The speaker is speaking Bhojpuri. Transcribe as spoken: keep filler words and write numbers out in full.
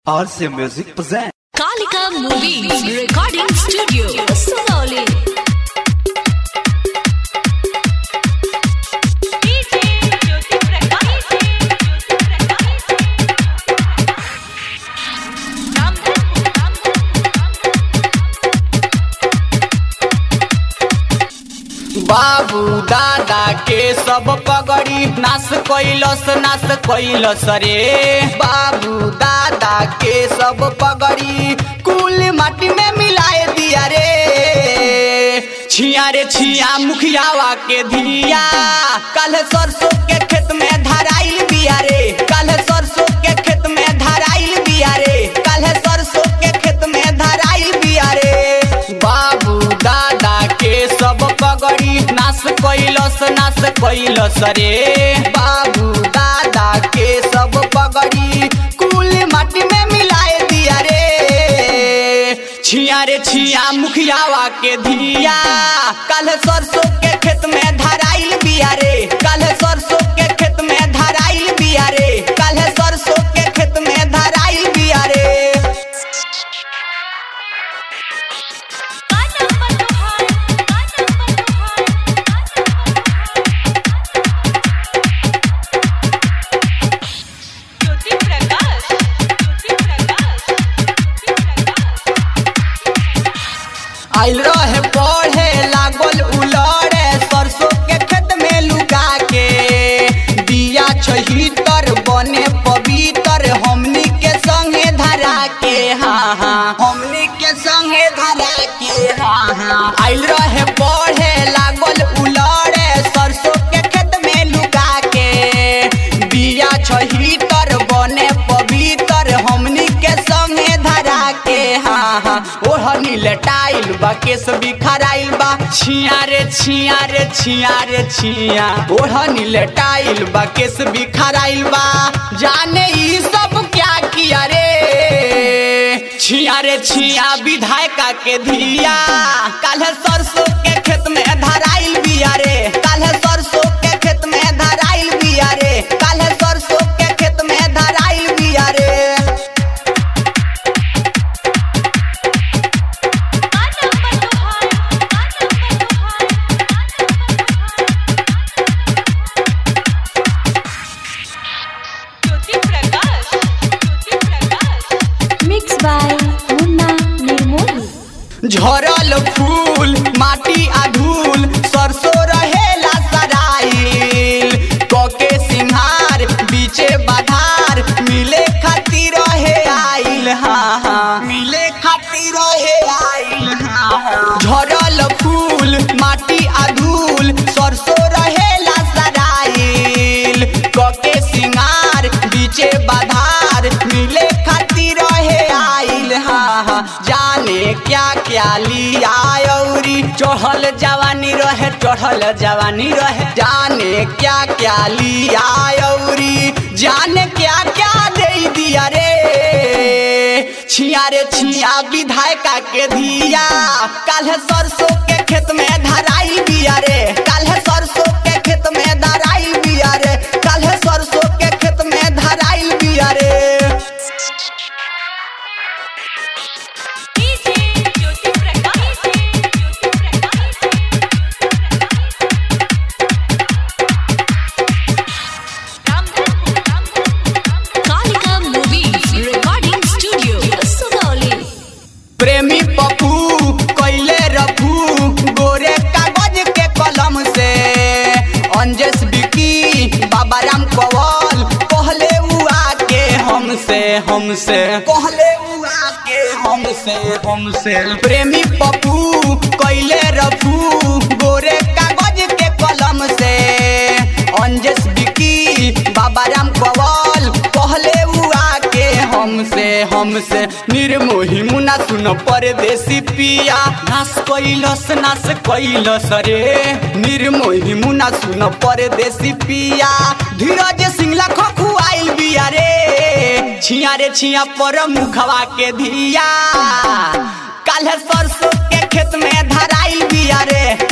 R C Music present Kalika Movies Recording Studio, Sugauli. बाबू दादा के सब पगड़ी नाश कैलस नाश कैलस रे। बाबू दादा के सब पगड़ी कुल माटी में मिलाए दिया रे। छिया रे छिया मुखियावा के धिया कल सरसों के खेत में धराइल बिया रे। कल सरसों के खेत में धराइल बिया रे। कल सरसों के खेत में धराइल बिया रे। बाबू दादा के सब पगड़ी नाश कैलस नाश कैलस रे। बाबू दादा के सब पगड़ी कुल माटी में मिलाए दिया रे। छिया रे छिया मुखियावा के धिया कल सरसों के खेत में धराइल बिया रे। कल सरसों के खेत में धराइल बिया रे। कल सरसों के खेत में धराइल बिया रे। आइल रहे पढ़े लागल उलड़े सरसों के खेत में लुका के। दिया छहितर बने पवित्र हमनी के संगे धरा के। हाँ हाँ हमनी के संगे धरा के। हाँ हाँ आइल रहे पढ़े लागल उलड़े सरसों के खेत में लुका के। दिया छहितर बने पवित्र हमनी के संगे धरा के। हाँ हाँ ओढ़नी लटाइल बा केस बिखराइल बा। छिया रे छिया रे छिया रे छिया ओढ़नी लटाइल बा केस बिखराइल बा। जाने ई सब क्या किया रे। छिया रे छिया विधायका के धिया कल सरसों के खेत में धराइल बिया रे। कल सरसों के खेत में धराइल बिया रे। कल सरसों के खेत में धराइल बिया रे। Mixed by Munna Nirmoli. झरल फूल माटी आधूल सरसों रहेला सराइल। कके सिंहार बीचे बाधार मिले खातिर रहे आइल। हाँ हाँ मिले खातिर रहे आइल। हाँ हाँ झरल फूल माटी आधूल सरसों रहेला सराइल। कके सिंहार बीचे बाधार मिले खातिर रहे आइल। हाँ हाँ जाने क्या क्या लिया औरी चढ़ल जवानी रहे चढ़ल जवानी रहे। जाने क्या क्या लिया औरी जाने क्या क्या दे दिया रे। छिया रे छिया विधायका के धिया कल सरसों के खेत में धराइल बिया रे। कल सरसों के खेत में धराइल बिया रे। कल सरसों के खेत में धराइल बिया रे। Kalika Movies Recording Studio, Sugauli. प्रेमी पप्पू कैले रफू गोरे कागज के कलम से। अंजेस बिकी बाबा राम कवल कहले उआ के हमसे हमसे कहले उआ के हमसे हमसे। प्रेमी पप्पू कैले रफू गोरे कागज के कलम से। अंजेस बिकी बाबा राम कवल कहले उआ के हमसे हमसे। निर्मोही मुना सुन परदेसी पिया नाश कैलस नाश कैलस रे। निर्मोही मुना सुन परदेसी पिया धीरज सिंह खुआइल बिया रे। छिया रे छिया पर मुखवा के धिया कल सरसों के खेत में धराइल बिया रे।